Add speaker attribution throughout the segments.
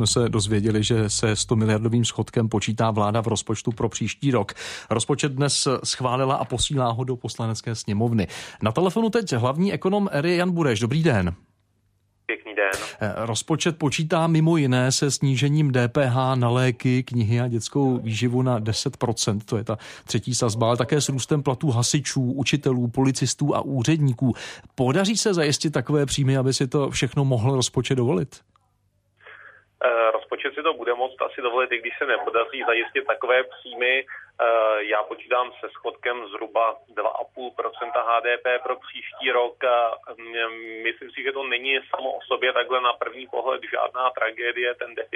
Speaker 1: jsme se dozvěděli, že se 100 miliardovým schodkem počítá vláda v rozpočtu pro příští rok. Rozpočet dnes schválila a posílá ho do Poslanecké sněmovny. Na telefonu teď hlavní ekonom ERY Jan Bureš. Dobrý den.
Speaker 2: Pěkný den.
Speaker 1: Rozpočet počítá mimo jiné se snížením DPH na léky, knihy a dětskou výživu na 10%, to je ta třetí sazba, ale také s růstem platů hasičů, učitelů, policistů a úředníků. Podaří se zajistit takové příjmy, aby si to všechno mohl rozpočet dovolit?
Speaker 2: Rozpočet si to bude moct asi dovolit, i když se nepodaří zajistit takové příjmy. Já počítám se schodkem zhruba 2,5% HDP pro příští rok. Myslím si, že to není samo o sobě takhle na první pohled žádná tragédie.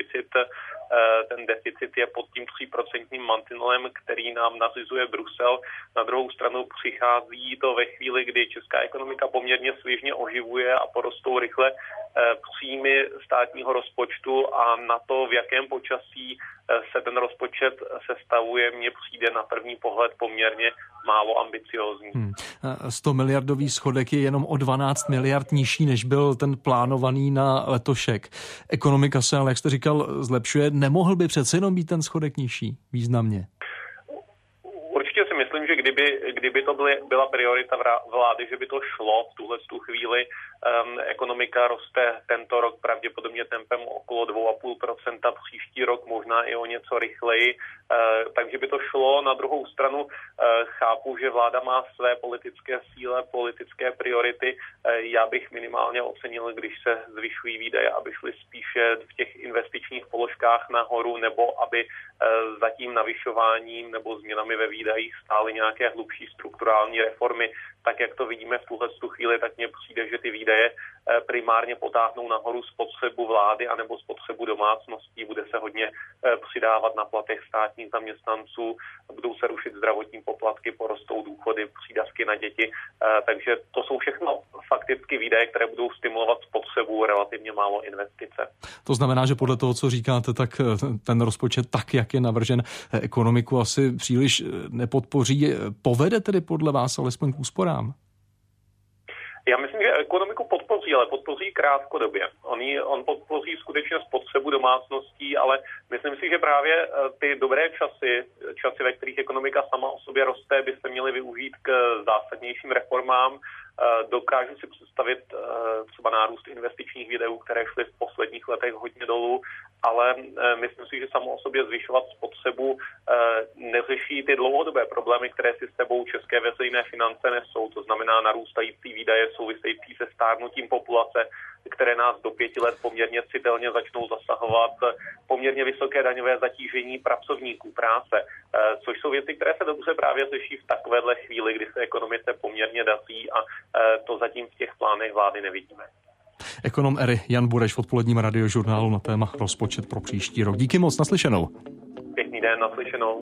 Speaker 2: Ten deficit je pod tím 3% mantinelem, který nám nařizuje Brusel. Na druhou stranu přichází to ve chvíli, kdy česká ekonomika poměrně svižně oživuje a porostou rychle příjmy státního rozpočtu, a na to, v jakém počasí se ten rozpočet sestavuje, mně přijde na první pohled poměrně málo ambiciózní.
Speaker 1: 100 miliardový schodek je jenom o 12 miliard nižší, než byl ten plánovaný na letošek. Ekonomika se, ale jak jste říkal, zlepšuje. Nemohl by přece jenom být ten schodek nižší významně?
Speaker 2: Určitě si myslím, že kdyby to byla priorita vlády, že by to šlo v tu chvíli. Ekonomika roste tento rok pravděpodobně tempem okolo 2,5%, příští rok možná i o něco rychleji, takže by to šlo. Na druhou stranu chápu, že vláda má své politické cíle, politické priority. Já bych minimálně ocenil, když se zvyšují výdaje, aby šly spíše v těch investičních položkách nahoru, nebo aby za tím navyšováním nebo změnami ve výdajích stály nějaké hlubší strukturální reformy. Tak jak to vidíme v tuhle chvíli, tak mně přijde, že ty výdaje primárně potáhnou nahoru spotřebu vlády anebo spotřebu domácností. Bude se hodně přidávat na platech státních zaměstnanců, budou se rušit zdravotní poplatky, porostou důchody, přídavky na děti. Takže to jsou všechno fakticky výdaje, které budou stimulovat spotřebu, relativně málo investice.
Speaker 1: To znamená, že podle toho, co říkáte, tak ten rozpočet tak, jak je navržen, ekonomiku asi příliš nepodpoří. Povede tedy podle vás alespoň k úsporám?
Speaker 2: Já myslím, že ekonomiku podpoří, ale podpoří krátkodobě. On podpoří skutečně spotřebu domácností, ale myslím si, že právě ty dobré časy, ve kterých ekonomika sama o sobě roste, by se měly využít k zásadnějším reformám. Dokážu si představit třeba nárůst investičních výdajů, které šly v posledních letech hodně dolů, ale myslím si, že samo o sobě zvyšovat spotřebu neřeší ty dlouhodobé problémy, které si s sebou české veřejné finance nesou. To znamená narůstající výdaje související se stárnutím populace, které nás do 5 let poměrně citelně začnou zasahovat, poměrně vysoké daňové zatížení pracovníků práce, což jsou věci, které se dobře právě řeší v takovéhle chvíli, kdy se ekonomice poměrně daří, a to zatím v těch plánech vlády nevidíme.
Speaker 1: Ekonom ERY Jan Bureš v odpoledním radiožurnálu na téma rozpočet pro příští rok. Díky moc, naslyšenou.
Speaker 2: Pěkný den, naslyšenou.